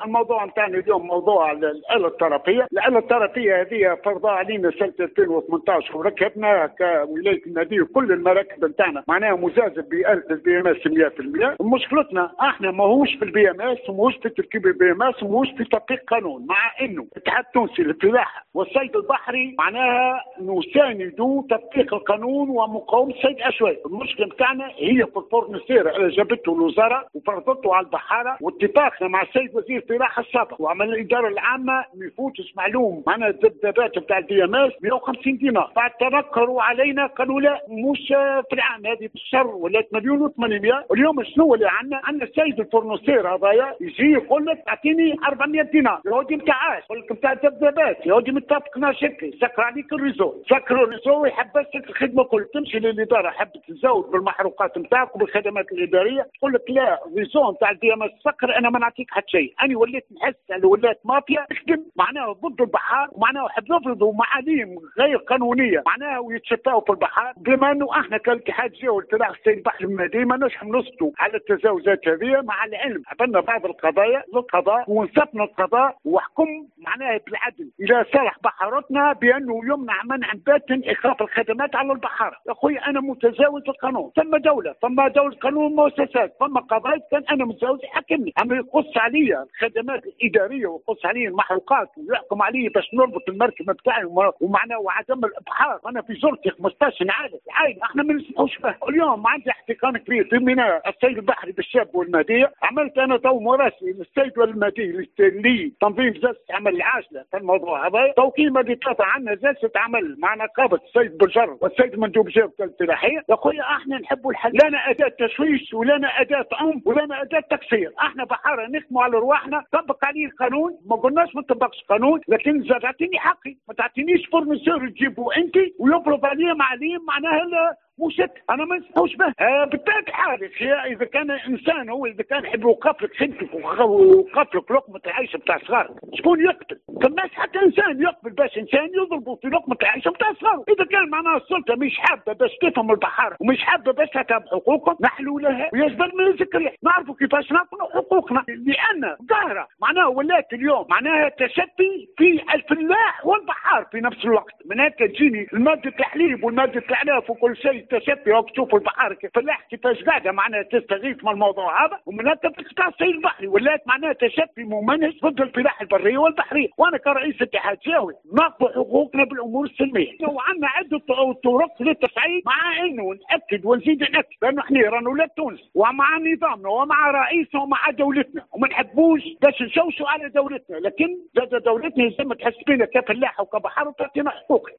الموضوع نتاعنا اليوم موضوع الآلة الطرفية. الآلة الطرفية هذه فرضها علينا سنة 2018 وركبناها كولاية المدينة كل المراكب نتاعنا معناها مزازة بآلة البي ام اس 100%. مشكلتنا احنا ماهوش في البي ام اس، ماهوش في تركيب البي ام اس، ماهوش في تطبيق قانون، مع انه الاتحاد التونسي للفلاحة والصيد البحري معناها نساندوا تطبيق القانون ومقاومة صيد الأشواك. المشكلة بتاعنا هي في الفورنسير اللي جابته الوزارة وفرضته على البحارة، واتفاقنا مع السيد وزير الفلاحة السابق وعمل الإدارة العامة ما يفوتش معلوم معناها الذبذبات بتاع الدي ام اس 150 دينار. بعد تنكروا علينا قالوا لا مش في العام هذه في الشهر ولات مليون و800. واليوم شنو اللي عندنا السيد الفورنسير هذايا يجي يقول لك اعطيني 400 دينار يا ودي بتاعش، يقول لك بتاع الذبذبات يا ودي متفقنا شركه سكر عليك الريزو، سكروا الريزو ويحبسك الخدمه كل تمشي للاداره حبت تزود بالمحروقات نتاعك وبالخدمات الاداريه تقول لك لا الريزو نتاع الدي ام اس سكر انا ما نعطيك حتى شيء. انا وليت نحس اللي ولات مافيا تخدم معناها ضد البحار ومعناها يحب يفرضوا معاليم غير قانونيه معناها ويتشفاوا في البحار، بما انه احنا كالاتحاد الجوي والفلاحه السيد البحر المدينه ما نسكتوا على التجاوزات هذه. مع العلم عملنا بعض القضايا للقضاء وانصفنا القضاء وحكم معناها بالعدل الى صالح بحارتنا بانه يمنع منع باتا ايقاف الخدمات على البحاره. يا اخوي انا متجاوز القانون، ثم دوله قانون مؤسسات، ثم قضايا كان انا متجاوز يحكمني، اما يقص علي الخدمات الاداريه ويقص علي المحروقات ويحكم علي باش نربط المركب بتاعي ومعناه وعدم الابحار. انا في زرتي 15 عائله احنا ما نسمحوش به. اليوم عندي احتقان كبير في ميناء السيد البحري بالشاب والمهديه. عملت انا تو مراسي للسيد والمهدي لتنظيم جلسه عمل العاجله في الموضوع هذا. توكيل مدي قطع عنا جلسه عمل مع نقابه السيد بلجر والسيد مندوب جاب الفلاحيه. يا خويا احنا نحبوا الحل، لنا اداه تشويش ولنا اداه عنف ولنا اداه تقصير. احنا بحاره نخدموا على رواحنا، طبق عليه القانون، ما قلناش ما تطبقش قانون، لكن تعطيني حقي، ما تعطينيش فورنسور تجيبه انت ويفرض عليه معليم معناها مشت انا ما نسمعوش به. بالطبيعه الحال اذا كان انسان هو اذا كان يحب يوقف لك خدمتك ويوقف لك لقمه العيش بتاع صغارك، شكون يقتل؟ فماش حتى انسان يقبل باش انسان يضربه في لقمه العيش بتاع صغاره. اذا كان معناها السلطه مش حابه باش تفهم البحاره ومش حابه باش تعترف بحقوقهم نحلوا لها ويجب من الذكر نعرفوا كيفاش ناكلوا حقوقنا، لان ظاهره معناها ولات اليوم معناها تشتي في الفلاح والبحار في نفس الوقت. من هيك تجيني الماده الحليب والماده الاعلاف وكل شيء تشفي وتشوف البحر الفلاح كيفاش قاعده معناها تستغيث من الموضوع هذا، ومن هكا تقطع السيل البحري ولات معناها تشفي ممنهج ضد الفلاحه البريه والبحريه. وانا كرئيس اتحاد جاوي ناخذ حقوقنا بالامور السلميه، وعندنا عده طرق للتصعيد مع انه ناكد ونزيد ناكد لانه احنا رانا ولاد تونس ومع نظامنا ومع رئيسنا ومع دولتنا وما نحبوش باش نشوشوا على دولتنا، لكن دولتنا لازم تحس بنا كفلاحه وكبحر وتعطينا حقوقنا.